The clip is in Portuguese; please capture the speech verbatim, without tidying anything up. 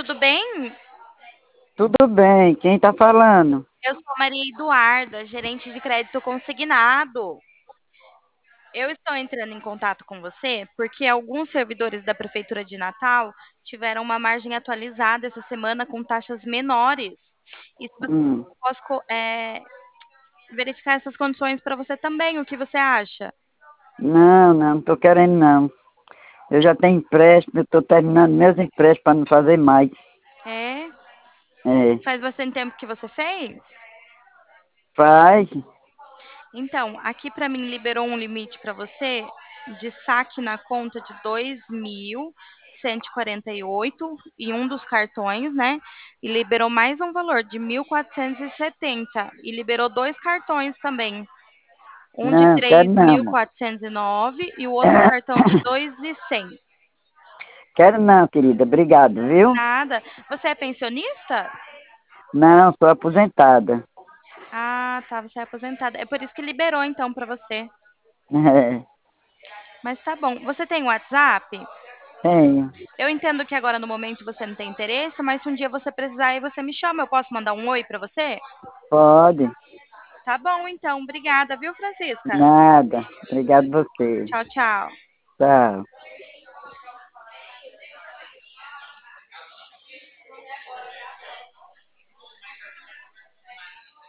tudo bem? Tudo bem, quem está falando? Eu sou Maria Eduarda, gerente de crédito consignado. Eu estou entrando em contato com você porque alguns servidores da Prefeitura de Natal tiveram uma margem atualizada essa semana com taxas menores. E se você Hum, eu posso co- é, verificar essas condições para você também, o que você acha? não, não, não estou querendo não. Eu já tenho empréstimo, eu estou terminando meus empréstimos para não fazer mais. É? É, Faz bastante tempo que você fez? faz, Então, aqui para mim liberou um limite para você de saque na conta de dois mil cento e quarenta e oito e um dos cartões, né? E liberou mais um valor de mil quatrocentos e setenta e liberou dois cartões também, um de não, quero três não, mil amor. quatrocentos e nove e o outro cartão de dois mil e cem. Quero não, querida, obrigado, viu? Nada. Você é pensionista? Não, sou aposentada. Ah, tá, você é aposentada. É por isso que liberou então para você. É, Mas tá bom. Você tem WhatsApp? tenho, Eu entendo que agora no momento você não tem interesse, mas se um dia você precisar aí você me chama, eu posso mandar um oi pra você? pode, Tá bom, então. Obrigada, viu, Francisca? nada, obrigado você. Tchau, tchau. Tchau.